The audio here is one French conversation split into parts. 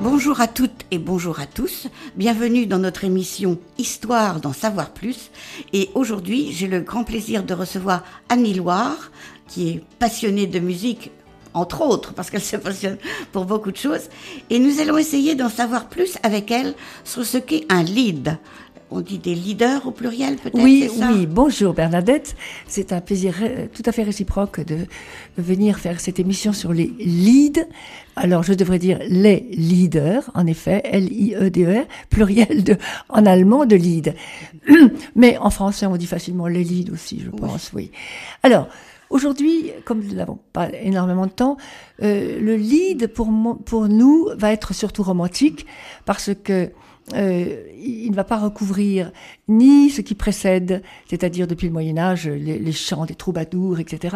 Bonjour à toutes et bonjour à tous. Bienvenue dans notre émission Histoire d'en savoir plus. Et aujourd'hui, j'ai le grand plaisir de recevoir Annie Loire, qui est passionnée de musique, entre autres, parce qu'elle se passionne pour beaucoup de choses. Et nous allons essayer d'en savoir plus avec elle sur ce qu'est un lead. On dit des leaders au pluriel, peut-être, oui, c'est ça? Oui, bonjour Bernadette. C'est un plaisir tout à fait réciproque de venir faire cette émission sur les leads. Alors, je devrais dire les leaders, en effet, L-I-E-D-E-R, pluriel en allemand de lead. Mais en français, on dit facilement les leads aussi, je pense, oui. Alors, aujourd'hui, comme nous n'avons pas énormément de temps, le lead pour nous va être surtout romantique parce que il ne va pas recouvrir ni ce qui précède, c'est-à-dire depuis le Moyen-Âge, les chants des troubadours, etc.,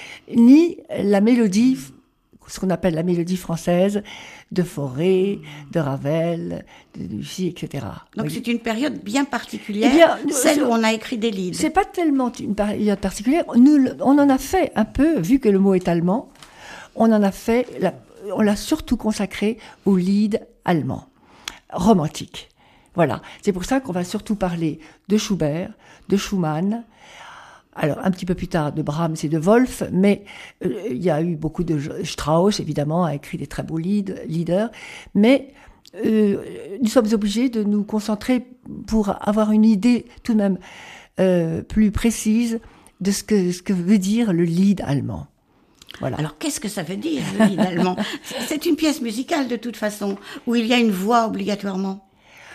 ni la mélodie, ce qu'on appelle la mélodie française, de Fauré, de Ravel, de Debussy, etc. Donc c'est une période bien particulière, celle où on a écrit des leads. C'est pas tellement une période particulière. On en a fait un peu, vu que le mot est allemand, on l'a surtout consacré au lead allemand. Romantique. Voilà. C'est pour ça qu'on va surtout parler de Schubert, de Schumann, alors un petit peu plus tard de Brahms et de Wolf, mais il y a eu beaucoup de Strauss, évidemment, a écrit des très beaux leaders, mais nous sommes obligés de nous concentrer pour avoir une idée tout de même plus précise de ce que veut dire le lead allemand. Voilà. Alors, qu'est-ce que ça veut dire, le lead allemand? C'est une pièce musicale, de toute façon, où il y a une voix obligatoirement.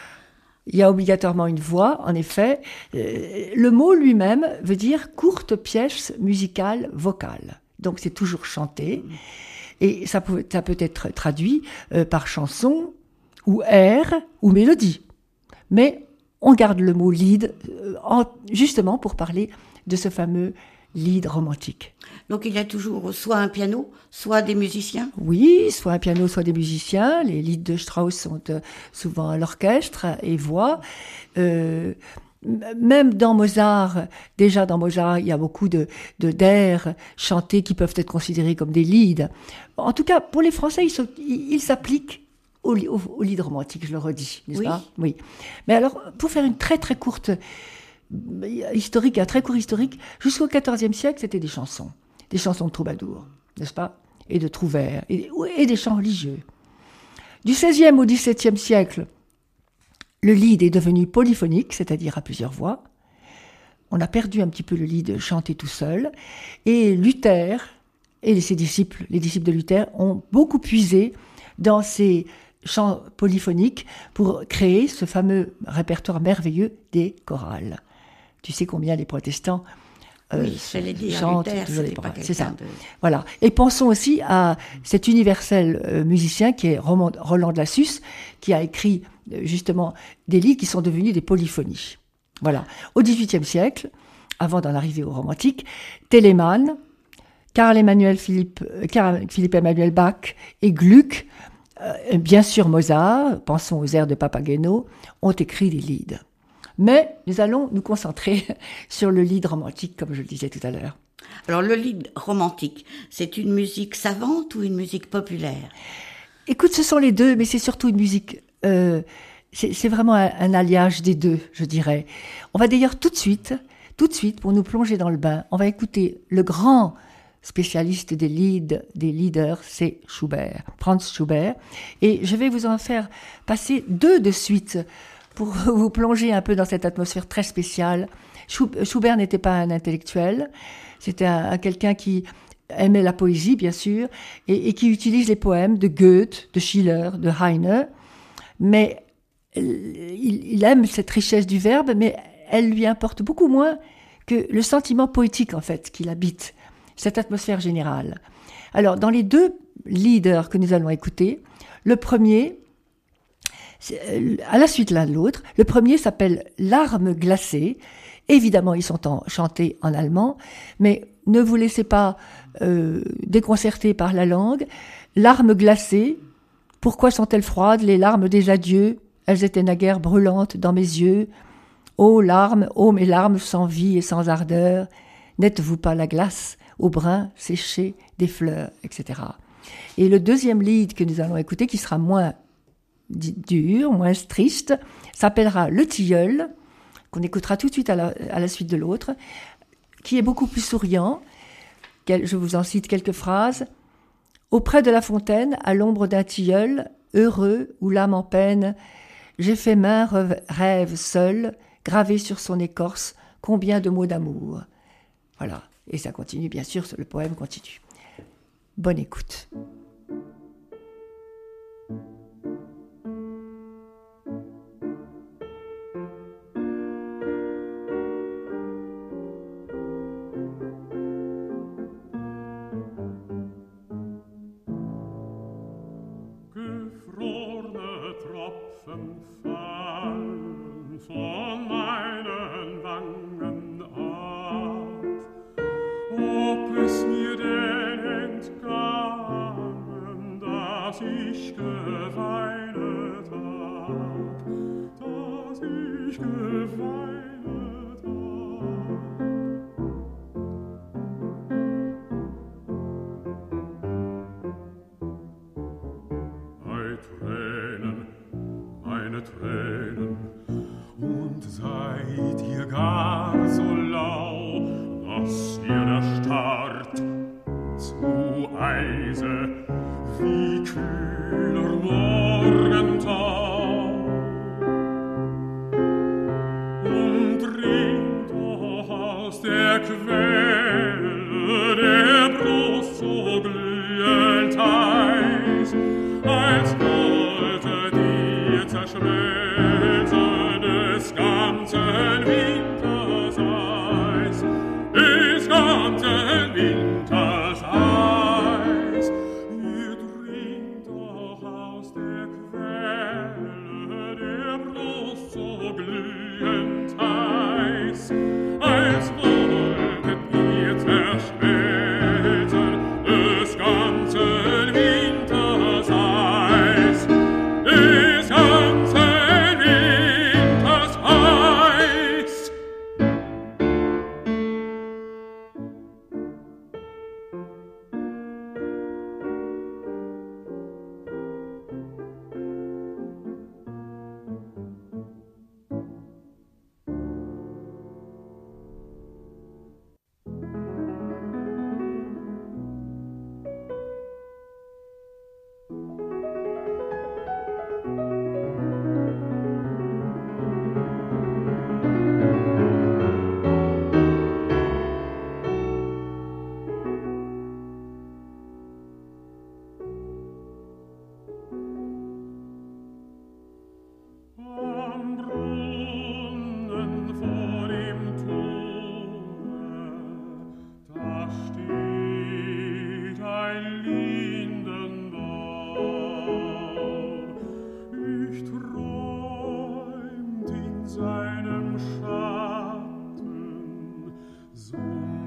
Il y a obligatoirement une voix, en effet. Le mot lui-même veut dire courte pièce musicale vocale. Donc, c'est toujours chanté. Et ça peut être traduit par chanson, ou air, ou mélodie. Mais on garde le mot lead, justement pour parler de ce fameux lead romantique. Donc il y a toujours soit un piano, soit des musiciens? Oui, soit un piano, soit des musiciens. Les leads de Strauss sont souvent à l'orchestre et voix. Même dans Mozart, il y a beaucoup d'airs chantés qui peuvent être considérés comme des leads. En tout cas, pour les Français, ils s'appliquent au lead romantique, je le redis, n'est-ce pas? Oui. Mais alors, pour faire une très très courte historique, un très court historique, jusqu'au XIVe siècle, c'était des chansons de troubadours, n'est-ce pas? Et de trouvères, et des chants religieux. Du XVIe au XVIIe siècle, le lead est devenu polyphonique, c'est-à-dire à plusieurs voix. On a perdu un petit peu le lead chanté tout seul, et Luther et ses disciples, les disciples de Luther, ont beaucoup puisé dans ces chants polyphoniques pour créer ce fameux répertoire merveilleux des chorales. Tu sais combien les protestants chantent toujours les chorales. C'est ça. Voilà. Et pensons aussi à cet universel musicien qui est Roland de Lassus, qui a écrit justement des livres qui sont devenus des polyphonies. Voilà. Au XVIIIe siècle, avant d'en arriver au romantique, Telemann, Philipp Emanuel Bach et Gluck, bien sûr Mozart, pensons aux airs de Papageno, ont écrit des leads. Mais nous allons nous concentrer sur le lead romantique, comme je le disais tout à l'heure. Alors le lead romantique, c'est une musique savante ou une musique populaire? Écoute, ce sont les deux, mais c'est surtout une musique... c'est vraiment un alliage des deux, je dirais. On va d'ailleurs tout de suite, pour nous plonger dans le bain, on va écouter le grand spécialiste des leaders, c'est Schubert, Franz Schubert. Et je vais vous en faire passer deux de suite pour vous plonger un peu dans cette atmosphère très spéciale. Schubert n'était pas un intellectuel, c'était quelqu'un qui aimait la poésie, bien sûr, et qui utilise les poèmes de Goethe, de Schiller, de Heine, mais il aime cette richesse du verbe, mais elle lui importe beaucoup moins que le sentiment poétique, en fait, qui l'habite, cette atmosphère générale. Alors, dans les deux leaders que nous allons écouter, le premier, à la suite l'un de l'autre, le premier s'appelle « Larmes glacées ». Évidemment, ils sont chantés en allemand, mais ne vous laissez pas déconcerter par la langue. « Larmes glacées », pourquoi sont-elles froides, les larmes des adieux? Elles étaient naguère brûlantes dans mes yeux. Ô larmes, ô mes larmes sans vie et sans ardeur, n'êtes-vous pas la glace au brin séché des fleurs, etc. Et le deuxième lead que nous allons écouter, qui sera moins dur, moins triste, s'appellera Le Tilleul, qu'on écoutera tout de suite à la suite de l'autre, qui est beaucoup plus souriant. Je vous en cite quelques phrases. Auprès de la fontaine, à l'ombre d'un tilleul, heureux ou l'âme en peine, j'ai fait maint rêve seul, gravé sur son écorce, combien de mots d'amour. Voilà, et ça continue, bien sûr, le poème continue. Bonne écoute. Fallen von meinen Wangen ab, ob es mir denn entgangen, dass ich geweinet hab, dass ich geweinet hab. Meine Tränen, und seid ihr gar so lau, dass ihr der Start zu Eise wie kühler Morgentau und dringt doch aus der Quelle der Brust so glühend heiß, als wollte die zerschmelzen des ganzen Winters Eis, des ganzen Winters Eis. Ihr dringt doch aus der Quelle der Brust so glühend heiß, als wolltet ihr zerschmelzen des ganzen Winters Eis, des ganzen Winters Eis. Am Brunnen vor dem Tore, da steht ein Lindenbaum. Ich träumt in seinem Schatten so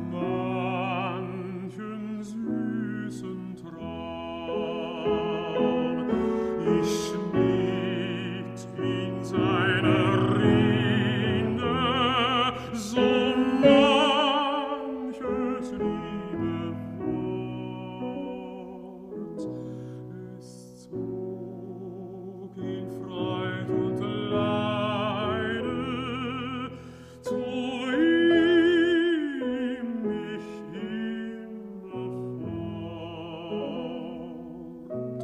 manchen süßen Traum. Ich schmiegt in seiner Rinde so manches liebe Wort. Es zog in Freud und Leide zu ihm mich immerfort.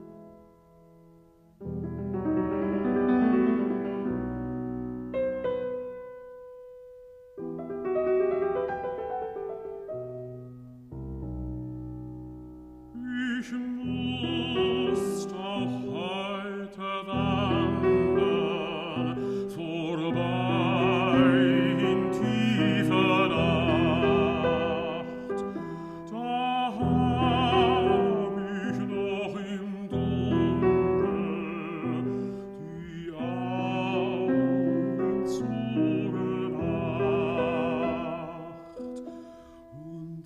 Ich muss auch heute wandern, vorbei in tiefer Nacht. Da hab ich noch im Dunkel die Augen zugemacht und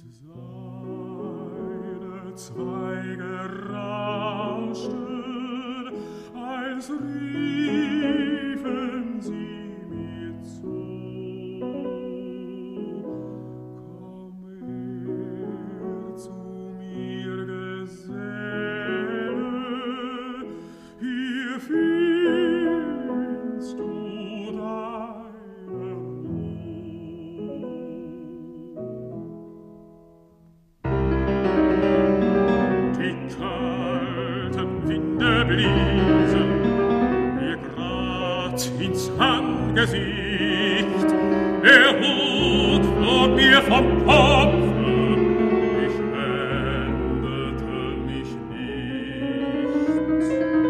seine Zweige rauschten, als riefen sie mir zu. Komm her zu mir, Geselle, hier findest du deine Ruhe. Die kalten Winde bliesen mir grad ins Angesicht, der Hut flog mir vom Kopf, ich wendete mich nicht.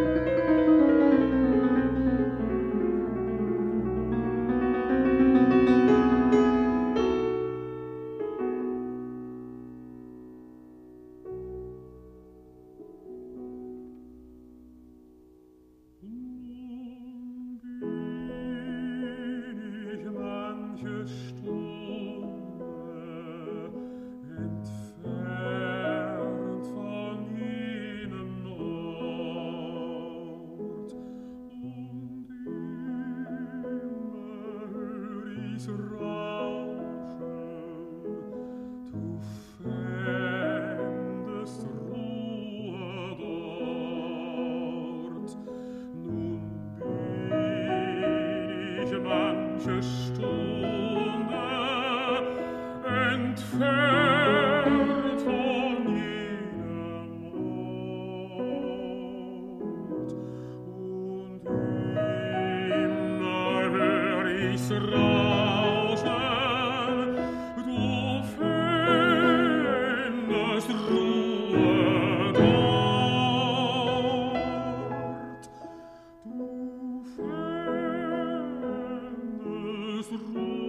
Entfernt von jenem Ort, und immer hör ich's rauschen, du fändest Ruhe dort, du fändest Ruhe dort.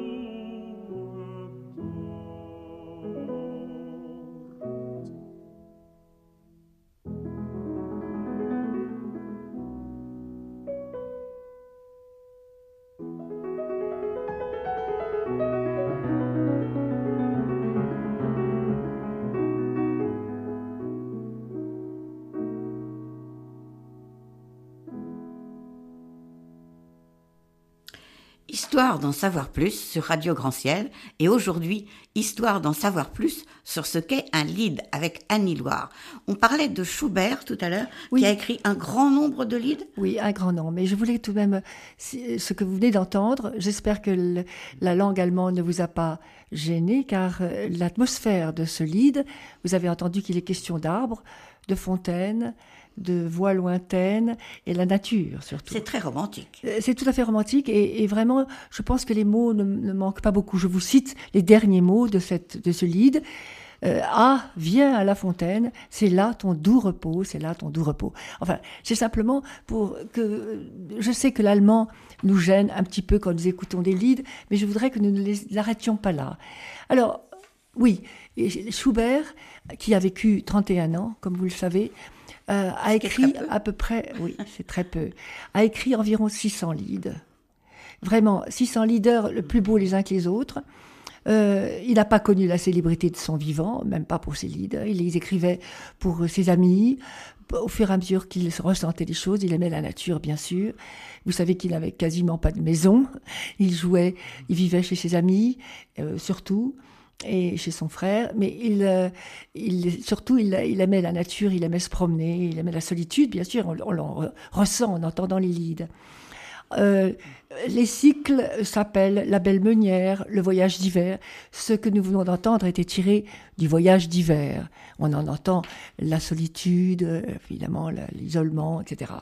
Histoire d'en savoir plus sur Radio Grand Ciel et aujourd'hui, histoire d'en savoir plus sur ce qu'est un lied avec Annie Loire. On parlait de Schubert tout à l'heure, Oui. qui a écrit un grand nombre de lieds. Oui, un grand nombre. Mais je voulais tout de même, ce que vous venez d'entendre, j'espère que la langue allemande ne vous a pas gêné, car l'atmosphère de ce lied, vous avez entendu qu'il est question d'arbres, de fontaines, de voix lointaines et la nature surtout. C'est très romantique. C'est tout à fait romantique et vraiment, je pense que les mots ne manquent pas beaucoup. Je vous cite les derniers mots de ce lied. Ah, viens à la fontaine, c'est là ton doux repos, c'est là ton doux repos. Enfin, c'est simplement pour que... Je sais que l'allemand nous gêne un petit peu quand nous écoutons des lieds, mais je voudrais que nous ne les arrêtions pas là. Alors, oui, Schubert, qui a vécu 31 ans, comme vous le savez, a écrit à peu près... Oui, c'est très peu. A écrit environ 600 lieds. Vraiment, 600 leaders, le plus beau les uns que les autres. Il n'a pas connu la célébrité de son vivant, même pas pour ses leaders. Il les écrivait pour ses amis. Au fur et à mesure qu'il ressentait des choses, il aimait la nature, bien sûr. Vous savez qu'il n'avait quasiment pas de maison. Il vivait chez ses amis, surtout, et chez son frère. Mais surtout, il aimait la nature, il aimait se promener, il aimait la solitude, bien sûr. On l'en ressent en entendant les lieds. Les cycles s'appellent La Belle Meunière, Le Voyage d'hiver. Ce que nous venons d'entendre était tiré du Voyage d'hiver. On en entend la solitude, évidemment l'isolement, etc.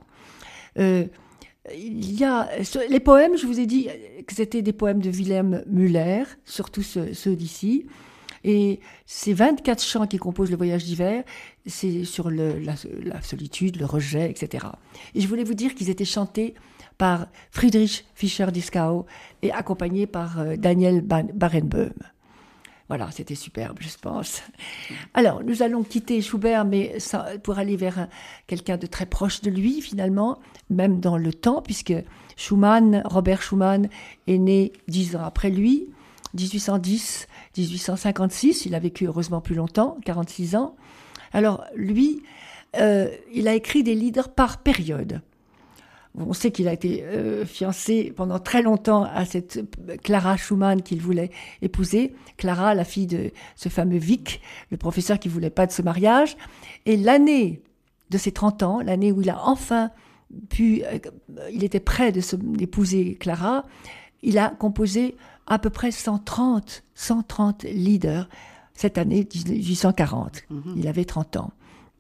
Il y a les poèmes, je vous ai dit que c'était des poèmes de Wilhelm Müller, surtout ceux d'ici. Et ces 24 chants qui composent Le Voyage d'hiver, c'est sur la solitude, le rejet, etc. Et je voulais vous dire qu'ils étaient chantés par Friedrich Fischer-Dieskau et accompagnés par Daniel Barenboim. Voilà, c'était superbe, je pense. Alors, nous allons quitter Schubert, mais pour aller vers quelqu'un de très proche de lui, finalement, même dans le temps, puisque Robert Schumann, est né 10 ans après lui, 1810-1856, il a vécu heureusement plus longtemps, 46 ans. Alors, lui, il a écrit des lieds par période. On sait qu'il a été fiancé pendant très longtemps à cette Clara Schumann qu'il voulait épouser. Clara, la fille de ce fameux Wieck, le professeur qui ne voulait pas de ce mariage. Et l'année de ses 30 ans, l'année où il a enfin il était près d'épouser Clara, il a composé à peu près 130 leaders cette année 1840. Il avait 30 ans.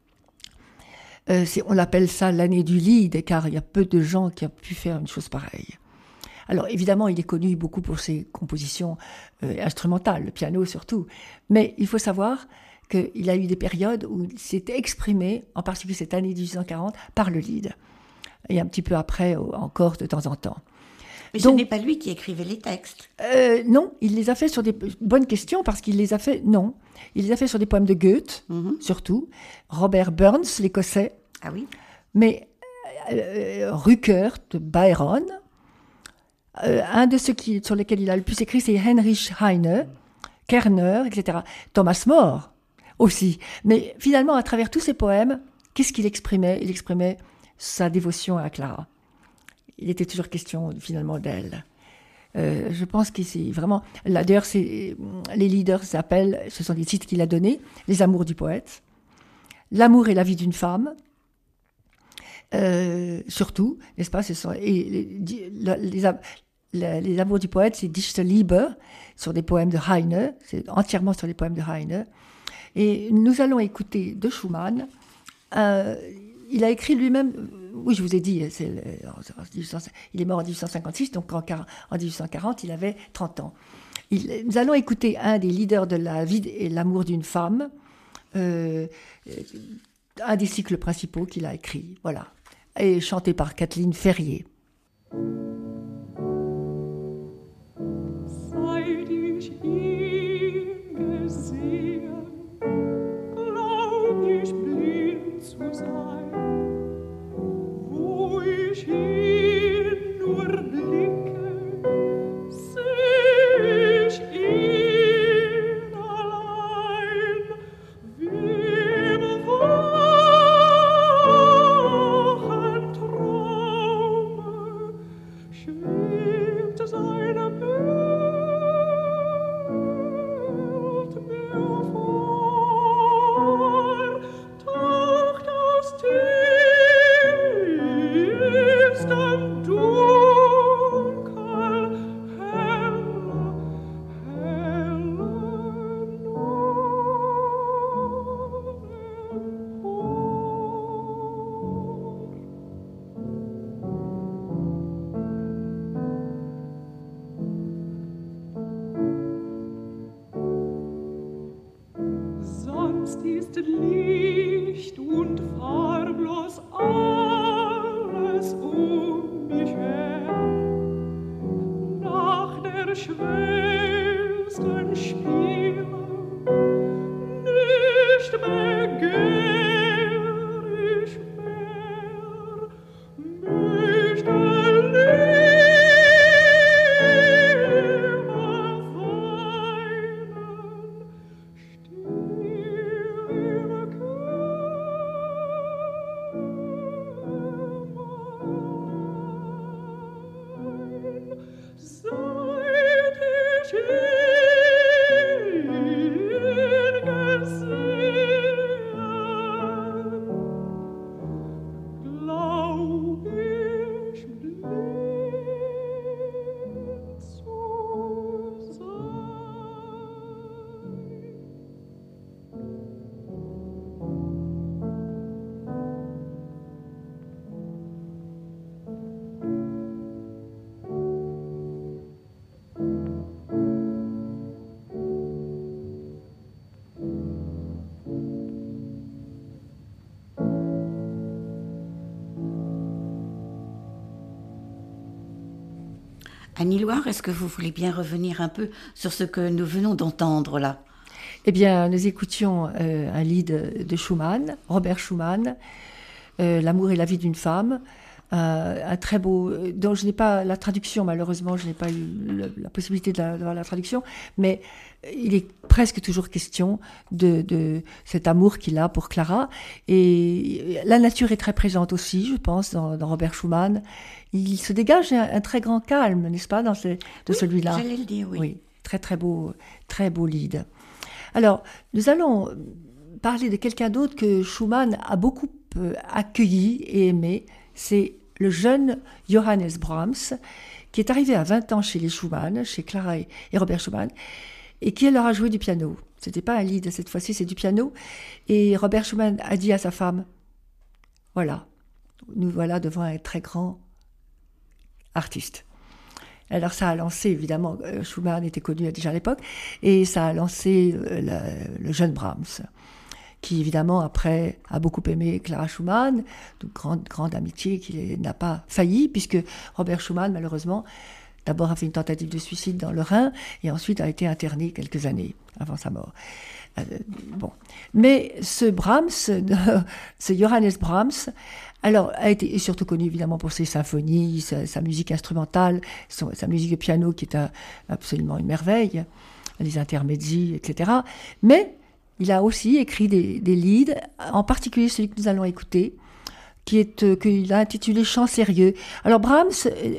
On appelle ça l'année du lead, car il y a peu de gens qui ont pu faire une chose pareille. Alors évidemment, il est connu beaucoup pour ses compositions instrumentales, le piano surtout. Mais il faut savoir qu'il a eu des périodes où il s'était exprimé, en particulier cette année 1840, par le lead. Et un petit peu après, encore de temps en temps. Mais ce n'est pas lui qui écrivait les textes. Non, il les a fait sur des... Bonne question, parce qu'il les a fait... Non, il les a fait sur des poèmes de Goethe, surtout. Robert Burns, l'Écossais. Ah oui. Mais Rucker, de Byron. Un de ceux sur lesquels il a le plus écrit, c'est Heinrich Heine, Kerner, etc. Thomas More aussi. Mais finalement, à travers tous ces poèmes, qu'est-ce qu'il exprimait ? Il exprimait sa dévotion à Clara. Il était toujours question, finalement, d'elle. Je pense que c'est vraiment... Là, d'ailleurs, les leaders s'appellent, ce sont des titres qu'il a donnés, Les amours du poète, L'amour et la vie d'une femme, surtout, n'est-ce pas, les amours du poète, c'est Dichte Liebe, sur des poèmes de Heine, c'est entièrement sur les poèmes de Heine. Et nous allons écouter de Schumann. Il a écrit lui-même, oui, je vous ai dit, il est mort en 1856, donc en 1840, il avait 30 ans. Nous allons écouter un des leaders de la vie et l'amour d'une femme, un des cycles principaux qu'il a écrit, voilà, et chanté par Kathleen Ferrier. Seit ich ihn gesehen, glaub ich blind zu sein. Wo ich ihn nur blicke, seh ich ihn allein, wie im wachen Traume schwebt seine Bild mir vor, taucht aus tiefstem Dunkel heller Sonst ist Licht und farblos alles mich her. Nach der schwelsten Spiele nicht begehr ich mehr, möchte lieber weinen, seit ich ihn gesehen, glaub ich blind zu sein. Annie Loire, est-ce que vous voulez bien revenir un peu sur ce que nous venons d'entendre là ? Eh bien, nous écoutions un lied de Schumann, Robert Schumann, L'amour et la vie d'une femme, un très beau, dont je n'ai pas la traduction, malheureusement, je n'ai pas eu la possibilité d'avoir la traduction, mais il est presque toujours question de cet amour qu'il a pour Clara. Et la nature est très présente aussi, je pense, dans Robert Schumann. Il se dégage un très grand calme, n'est-ce pas, de celui-là. J'allais le dire, oui. Oui, très beau lead. Alors, nous allons parler de quelqu'un d'autre que Schumann a beaucoup accueilli et aimé, c'est le jeune Johannes Brahms, qui est arrivé à 20 ans chez les Schumann, chez Clara et Robert Schumann, et qui leur a joué du piano. C'était pas un lied, cette fois-ci, c'est du piano. Et Robert Schumann a dit à sa femme, voilà, nous voilà devant un très grand artiste. Alors ça a lancé, évidemment, Schumann était connu déjà à l'époque, et ça a lancé le jeune Brahms, qui évidemment après a beaucoup aimé Clara Schumann, de grande amitié qui n'a pas failli, puisque Robert Schumann, malheureusement, d'abord a fait une tentative de suicide dans le Rhin, et ensuite a été interné quelques années avant sa mort. Bon. Mais ce Brahms, ce Johannes Brahms, alors, a été surtout connu évidemment pour ses symphonies, sa musique instrumentale, sa musique de piano qui est absolument une merveille, les intermezzi, etc. Mais il a aussi écrit des lieds, en particulier celui que nous allons écouter, qu'il a intitulé Chant sérieux. Alors Brahms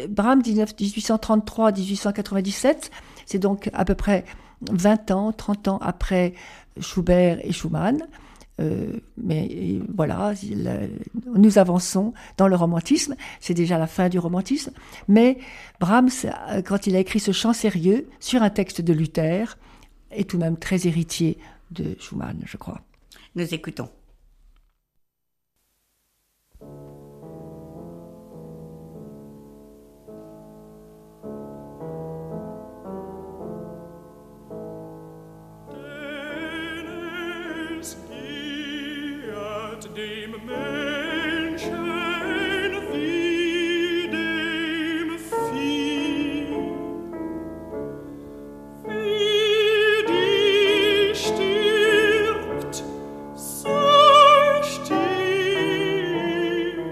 1833-1897, c'est donc à peu près 20 ans, 30 ans après Schubert et Schumann. Mais voilà, nous avançons dans le romantisme, c'est déjà la fin du romantisme, mais Brahms, quand il a écrit ce chant sérieux sur un texte de Luther, est tout de même très héritier de Schumann, je crois. Nous écoutons. Dem Menschen wie dem Vieh, wie die stirbt, so stirbt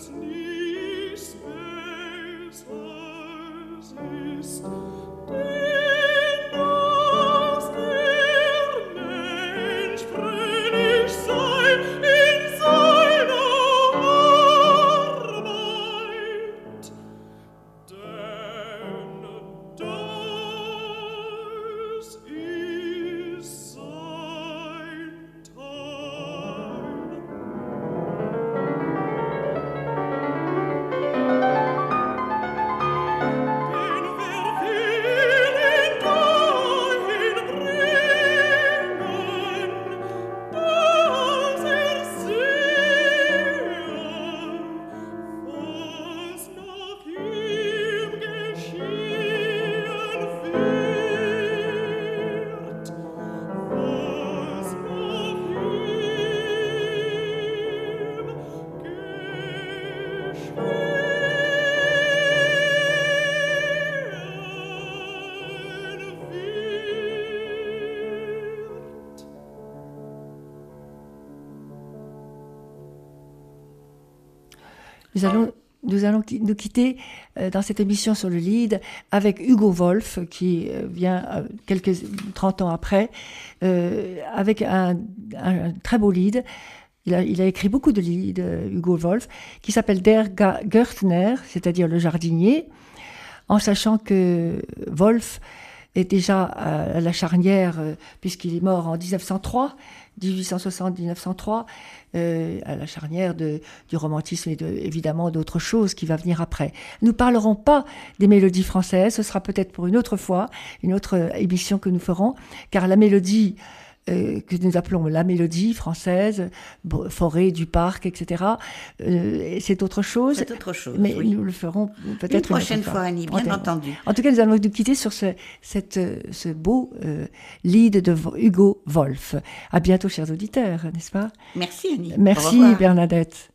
Nous allons nous quitter dans cette émission sur le lied avec Hugo Wolf, qui vient quelques 30 ans après, avec un très beau lied. Il a écrit beaucoup de lieds, Hugo Wolf, qui s'appelle Der Gärtner, c'est-à-dire le jardinier, en sachant que Wolf est déjà à la charnière, puisqu'il est mort en 1860-1903, à la charnière du romantisme et évidemment d'autres choses qui va venir après. Nous ne parlerons pas des mélodies françaises, ce sera peut-être pour une autre fois, une autre émission que nous ferons, car la mélodie que nous appelons la mélodie française, forêt du parc, etc. C'est autre chose. C'est autre chose, mais oui. nous le ferons peut-être une prochaine fois, Annie, bien entendu. En tout cas, nous allons nous quitter sur ce beau lied de Hugo Wolf. À bientôt, chers auditeurs, n'est-ce pas? Merci, Annie. Merci, Bernadette.